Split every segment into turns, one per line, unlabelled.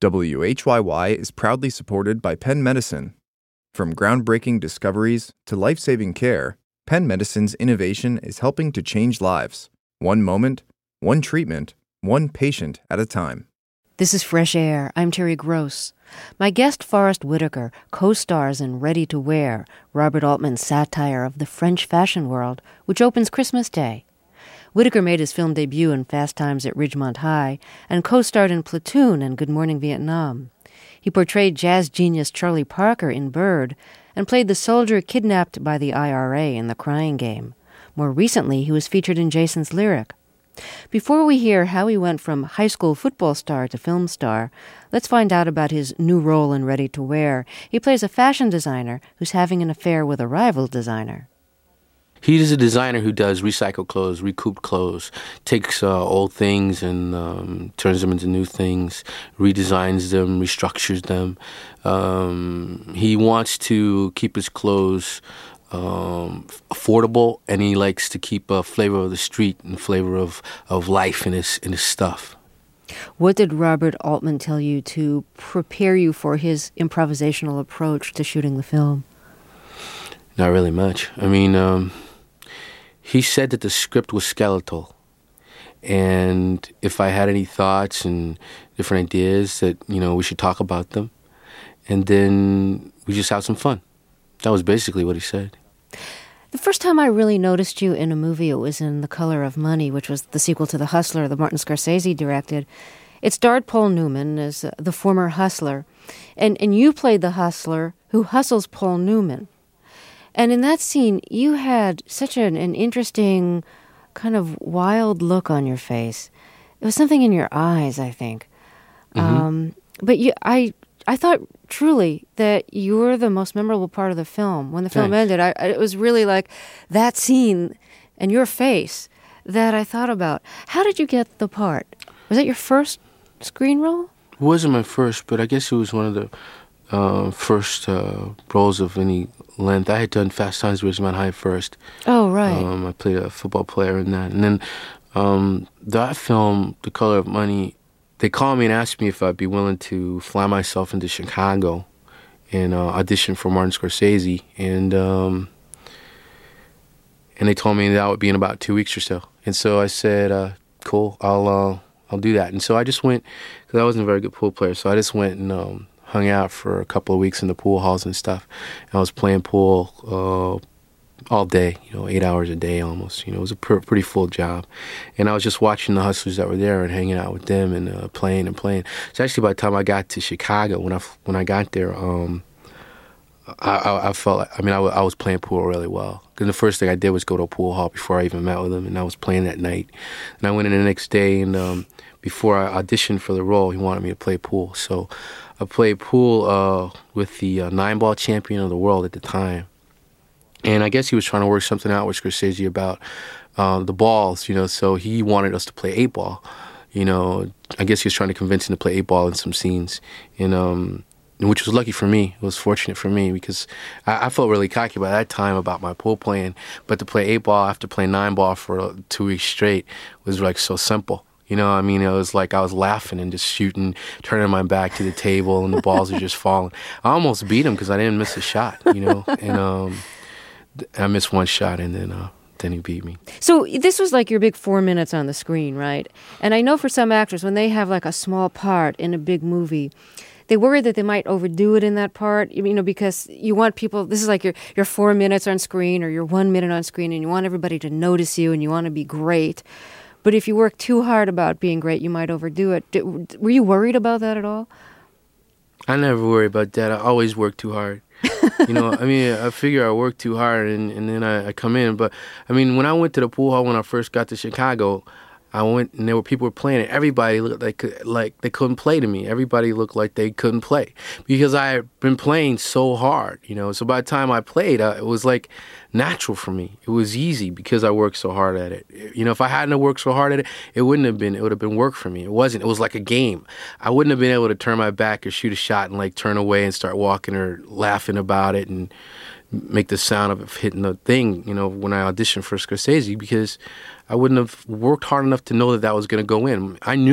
WHYY is proudly supported by Penn Medicine. From groundbreaking discoveries to life-saving care, Penn Medicine's innovation is helping to change lives. One moment, one treatment, one patient at a time.
This is Fresh Air. I'm Terry Gross. My guest, Forrest Whitaker, co-stars in Ready to Wear, Robert Altman's satire of the French fashion world, which opens Christmas Day. Whitaker made his film debut in Fast Times at Ridgemont High and co-starred in Platoon and Good Morning Vietnam. He portrayed jazz genius Charlie Parker in Bird and played the soldier kidnapped by the IRA in The Crying Game. More recently, he was featured in Jason's Lyric. Before we hear how he went from high school football star to film star, let's find out about his new role in Ready to Wear. He plays a fashion designer who's having an affair with a rival designer.
He's a designer who does recycled clothes, recouped clothes, takes old things and turns them into new things, redesigns them, restructures them. He wants to keep his clothes affordable, and he likes to keep a flavor of the street and flavor of life in his stuff.
What did Robert Altman tell you to prepare you for his improvisational approach to shooting the film?
Not really much. I mean, he said that the script was skeletal, and if I had any thoughts and different ideas that, we should talk about them, and then we just have some fun. That was basically what he said.
The first time I really noticed you in a movie, it was in The Color of Money, which was the sequel to The Hustler that Martin Scorsese directed. It starred Paul Newman as the former hustler, and you played the hustler who hustles Paul Newman. And in that scene, you had such an interesting, kind of wild look on your face. It was something in your eyes, I think. Mm-hmm. But I thought truly that you were the most memorable part of the film. When the film ended, it was really like that scene and your face that I thought about. How did you get the part? Was that your first screen role?
It wasn't my first, but I guess it was one of the first roles of any length. I had done Fast Times at Ridgemont High first.
Oh, right.
I played a football player in that. And then that film, The Color of Money, they called me and asked me if I'd be willing to fly myself into Chicago and audition for Martin Scorsese. And they told me that would be in about 2 weeks or so. And so I said, cool, I'll do that. And so I just went, because I wasn't a very good pool player, so I just went and hung out for a couple of weeks in the pool halls and stuff. And I was playing pool all day, 8 hours a day almost. It was a pretty full job. And I was just watching the hustlers that were there and hanging out with them and playing and playing. So actually by the time I got to Chicago, when I got there, I felt, I was playing pool really well. Because the first thing I did was go to a pool hall before I even met with him, and I was playing that night. And I went in the next day, and before I auditioned for the role, he wanted me to play pool. So I played pool with the 9-ball champion of the world at the time. And I guess he was trying to work something out with Scorsese about the balls, so he wanted us to play 8-ball. I guess he was trying to convince him to play 8-ball in some scenes. And which was lucky for me. It was fortunate for me because I felt really cocky by that time about my pool playing. But to play 8-ball after playing 9-ball for 2 weeks straight was like so simple. It was like I was laughing and just shooting, turning my back to the table, and the balls are just falling. I almost beat him because I didn't miss a shot, and I missed one shot, and then he beat me.
So this was like your big 4 minutes on the screen, right? And I know for some actors, when they have like a small part in a big movie, they worry that they might overdo it in that part, because you want people, this is like your 4 minutes on screen or your 1 minute on screen, and you want everybody to notice you and you want to be great. But if you work too hard about being great, you might overdo it. Were you worried about that at all?
I never worry about that. I always work too hard. I figure I work too hard and then I come in. But, when I went to the pool hall when I first got to Chicago, I went and there were people playing it. Everybody looked like they couldn't play to me. Everybody looked like they couldn't play because I had been playing so hard, So by the time I played, it was like natural for me. It was easy because I worked so hard at it. If I hadn't worked so hard at it, it would have been work for me. It wasn't. It was like a game. I wouldn't have been able to turn my back or shoot a shot and turn away and start walking or laughing about it and make the sound of hitting the thing, when I auditioned for Scorsese because I wouldn't have worked hard enough to know that was going to go in. I knew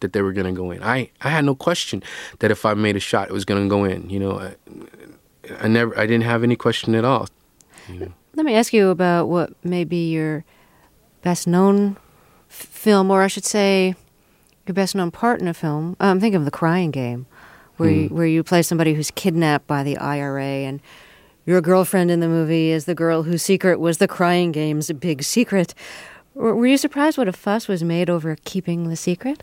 that they were going to go in. I had no question that if I made a shot, it was going to go in. You know, I didn't have any question at all. You know.
Let me ask you about what may be your best known film, or I should say, your best known part in a film. I'm thinking of The Crying Game, where you play somebody who's kidnapped by the IRA, and your girlfriend in the movie is the girl whose secret was the Crying Game's big secret. Were you surprised what a fuss was made over keeping the secret?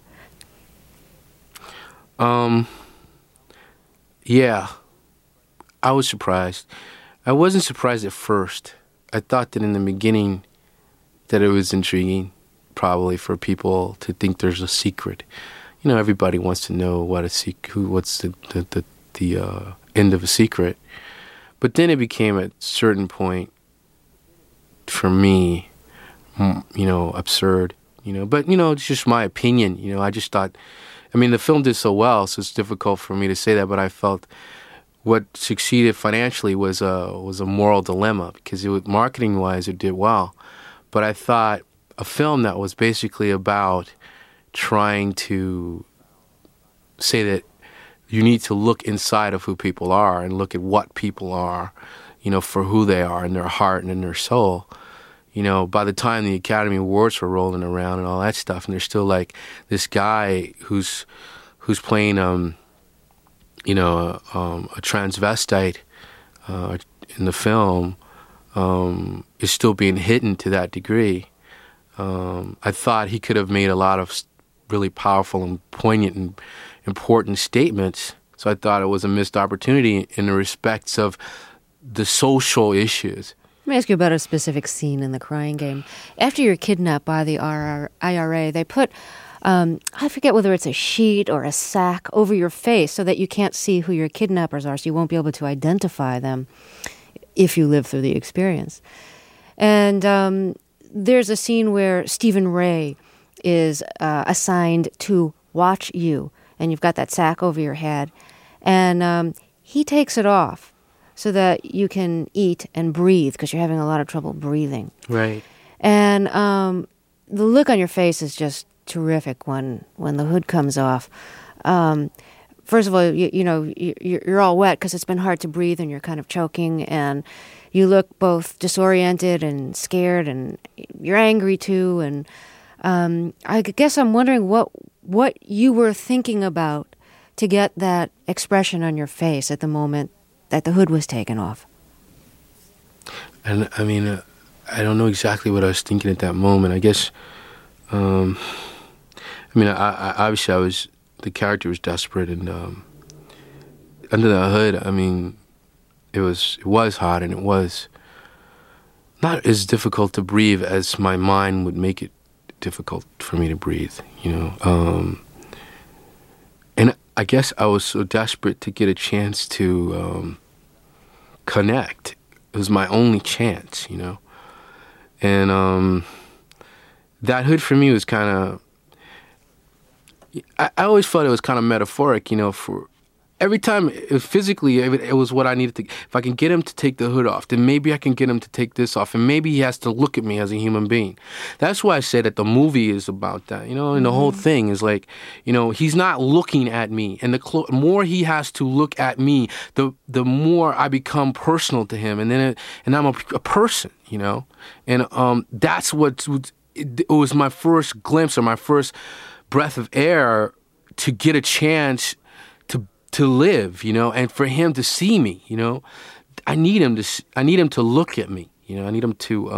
Yeah, I was surprised. I wasn't surprised at first. I thought that in the beginning that it was intriguing, probably for people to think there's a secret. You know, everybody wants to know what's the end of a secret. But then it became at a certain point, for me, you know, absurd. You know, but you know, it's just my opinion. You know, I just thought. I mean, the film did so well, so it's difficult for me to say that. But I felt what succeeded financially was a moral dilemma, because marketing-wise, it did well. But I thought a film that was basically about trying to say that you need to look inside of who people are and look at what people are, you know, for who they are in their heart and in their soul. You know, by the time the Academy Awards were rolling around and all that stuff, and there's still like this guy who's playing, you know, a transvestite in the film is still being hidden to that degree. I thought he could have made a lot of really powerful and poignant and important statements. So I thought it was a missed opportunity in the respects of the social issues.
Let me ask you about a specific scene in The Crying Game. After you're kidnapped by the IRA, they put, I forget whether it's a sheet or a sack over your face so that you can't see who your kidnappers are, so you won't be able to identify them if you live through the experience. And there's a scene where Stephen Ray is assigned to watch you, and you've got that sack over your head, and he takes it off so that you can eat and breathe, because you're having a lot of trouble breathing.
Right.
And the look on your face is just terrific when the hood comes off. First of all, you know, you're all wet because it's been hard to breathe and you're kind of choking, and you look both disoriented and scared, and you're angry too. And I guess I'm wondering what you were thinking about to get that expression on your face at the moment that the hood was taken off.
And I mean, I don't know exactly what I was thinking at that moment. I guess, I mean, I obviously the character was desperate, and under the hood, I mean, it was hot, and it was not as difficult to breathe as my mind would make it difficult for me to breathe, you know. And I guess I was so desperate to get a chance to connect. It was my only chance, you know. And that hood for me was kind of, I always felt it was kind of metaphoric, you know, for every time physically it was what I needed to. If I can get him to take the hood off, then maybe I can get him to take this off, and maybe he has to look at me as a human being. That's why I say that the movie is about that, you know, and the whole thing is like, you know, he's not looking at me, and the more he has to look at me, the more I become personal to him, and then I'm a person, you know, and that's what it was, my first glimpse or my first breath of air to get a chance to live, you know, and for him to see me, you know. I need him to look at me, you know. I need him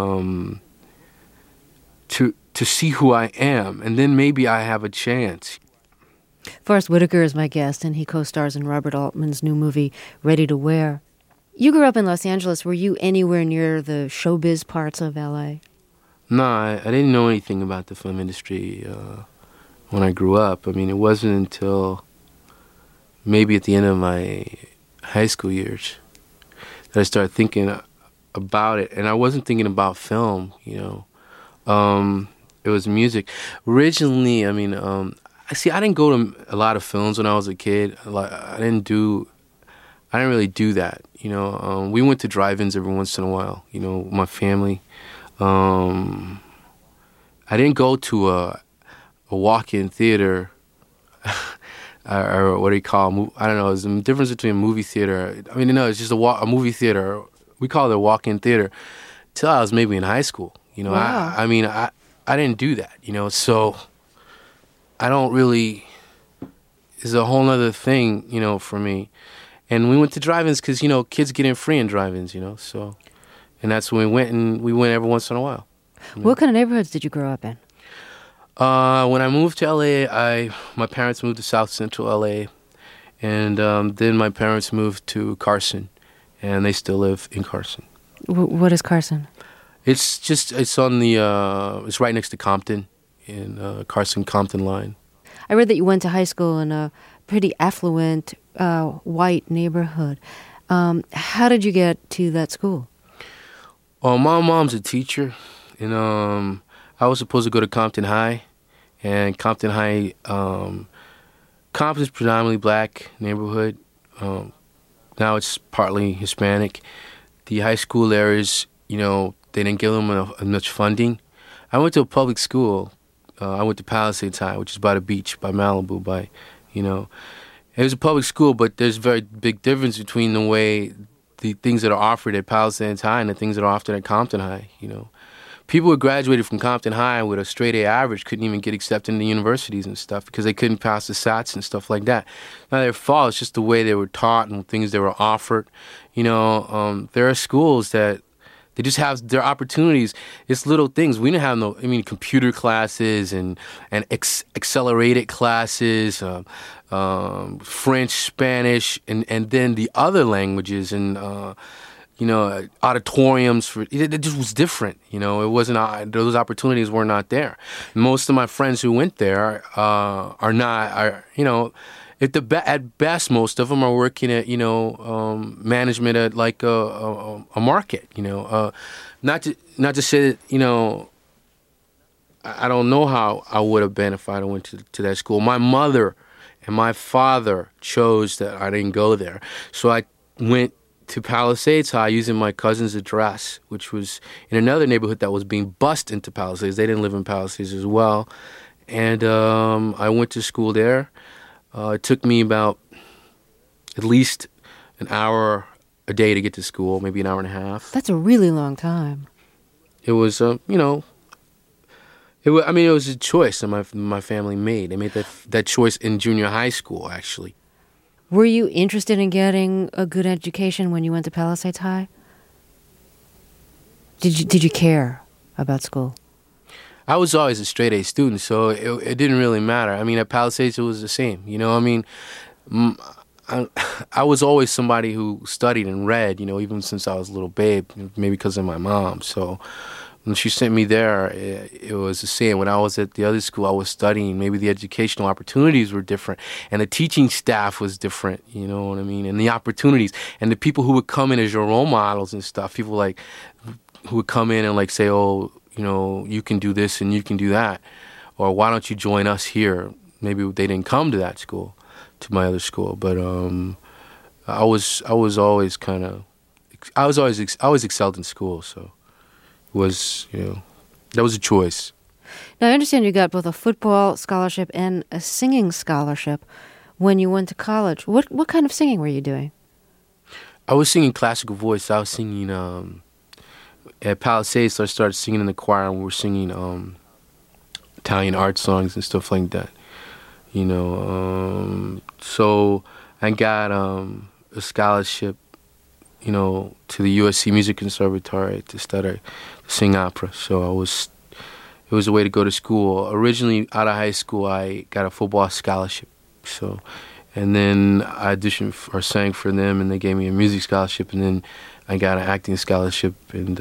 to see who I am, and then maybe I have a chance.
Forest Whitaker is my guest, and he co-stars in Robert Altman's new movie, Ready to Wear. You grew up in Los Angeles. Were you anywhere near the showbiz parts of L.A.?
No, I didn't know anything about the film industry when I grew up. I mean, it wasn't until maybe at the end of my high school years that I started thinking about it. And I wasn't thinking about film, you know. It was music. Originally, I mean, I didn't go to a lot of films when I was a kid. I didn't really do that, you know. We went to drive-ins every once in a while, you know, my family. I didn't go to a walk-in theater or what do you call? I don't know. There's a difference between a movie theater. I mean, no, it's just a movie theater. We call it a walk-in theater. Till I was maybe in high school. You know,
Wow.
I mean, I didn't do that. You know, so I don't really. It's a whole other thing, you know, for me. And we went to drive-ins because, you know, kids get in free in drive-ins, you know. So, and that's when we went every once in a while.
What kind of neighborhoods did you grow up in?
When I moved to LA, my parents moved to South Central LA, and then my parents moved to Carson, and they still live in Carson.
What is Carson?
It's on the it's right next to Compton, in Carson-Compton line.
I read that you went to high school in a pretty affluent white neighborhood. How did you get to that school?
Well, my mom's a teacher, and I was supposed to go to Compton High, and Compton High, Compton's predominantly black neighborhood. Now it's partly Hispanic. The high school areas, you know, they didn't give them much funding. I went to a public school. I went to Palisades High, which is by the beach, by Malibu, you know. It was a public school, but there's a very big difference between the way the things that are offered at Palisades High and the things that are offered at Compton High, you know. People who graduated from Compton High with a straight A average couldn't even get accepted into universities and stuff because they couldn't pass the SATs and stuff like that. Not their fault, it's just the way they were taught and things they were offered. You know, there are schools that they just have their opportunities. It's little things. We didn't have computer classes and accelerated classes, French, Spanish, and then the other languages and, you know, auditoriums. It just was different. You know, it wasn't, those opportunities were not there. Most of my friends who went there are you know, at best, most of them are working at, you know, management at like a market, you know. Not to say that, you know, I don't know how I would have been if I went to that school. My mother and my father chose that I didn't go there. So I went to Palisades High using my cousin's address, which was in another neighborhood that was being bussed into Palisades. They didn't live in Palisades as well. And I went to school there. It took me about at least an hour a day to get to school, maybe an hour and a half.
That's a really long time.
It was, you know, it was a choice that my family made. They made that choice in junior high school, actually.
Were you interested in getting a good education when you went to Palisades High? Did you care about school?
I was always a straight A student, so it didn't really matter. I mean, at Palisades, it was the same. You know, I mean, I was always somebody who studied and read, you know, even since I was a little babe, maybe because of my mom. So when she sent me there, it was the same. When I was at the other school, I was studying. Maybe the educational opportunities were different, and the teaching staff was different, you know what I mean? And the opportunities, and the people who would come in as your role models and stuff, people like who would come in and like say, oh, you know, you can do this and you can do that. Or why don't you join us here? Maybe they didn't come to that school, to my other school. But I always excelled in school. So it was, you know, that was a choice.
Now, I understand you got both a football scholarship and a singing scholarship when you went to college. What kind of singing were you doing?
I was singing classical voice. I was singing at Palisades, so I started singing in the choir, and we were singing Italian art songs and stuff like that. You know, so I got a scholarship, you know, to the USC Music Conservatory to sing opera. So it was a way to go to school. Originally, out of high school, I got a football scholarship. So, and then I auditioned or sang for them, and they gave me a music scholarship, and then I got an acting scholarship, and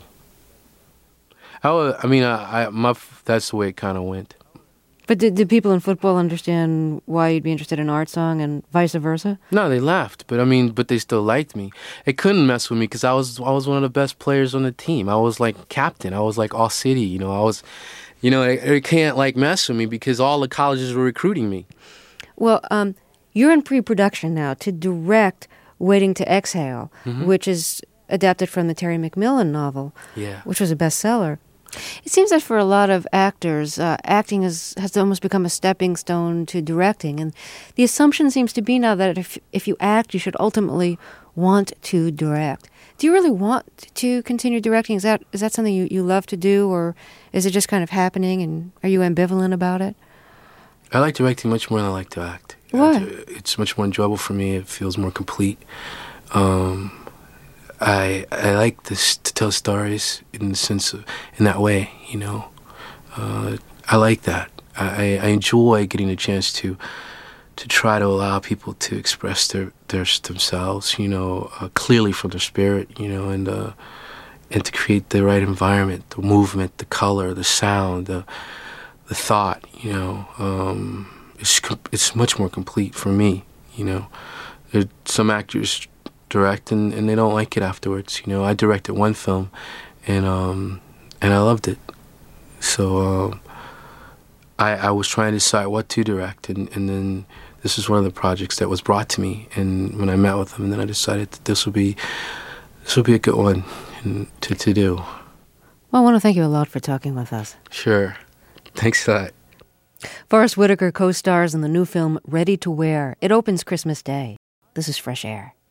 that's the way it kind of went.
But did people in football understand why you'd be interested in art song and vice versa?
No, they laughed, but they still liked me. They couldn't mess with me because I was one of the best players on the team. I was like captain. I was like all city. You know, they can't like mess with me because all the colleges were recruiting me.
Well, you're in pre-production now to direct Waiting to Exhale, which is adapted from the Terry McMillan novel, which was a bestseller. It seems that for a lot of actors, acting has almost become a stepping stone to directing. And the assumption seems to be now that if you act, you should ultimately want to direct. Do you really want to continue directing? Is that something you love to do, or is it just kind of happening, and are you ambivalent about it?
I like directing much more than I like to act.
Why?
It's much more enjoyable for me. It feels more complete. I like this to tell stories in the sense of, in that way, you know. I like that. I enjoy getting a chance to try to allow people to express themselves, you know, clearly from their spirit, you know, and to create the right environment, the movement, the color, the sound, the thought, you know. It's much more complete for me, you know. Some actors direct and they don't like it afterwards, you know. I directed one film and I loved it. So I was trying to decide what to direct, and then this was one of the projects that was brought to me, and when I met with them, and then I decided that this will be a good one to do.
Well, I want to thank you a lot for talking with us.
Sure. Thanks a lot.
Forest Whitaker co-stars in the new film Ready to Wear. It opens Christmas Day. This is Fresh Air.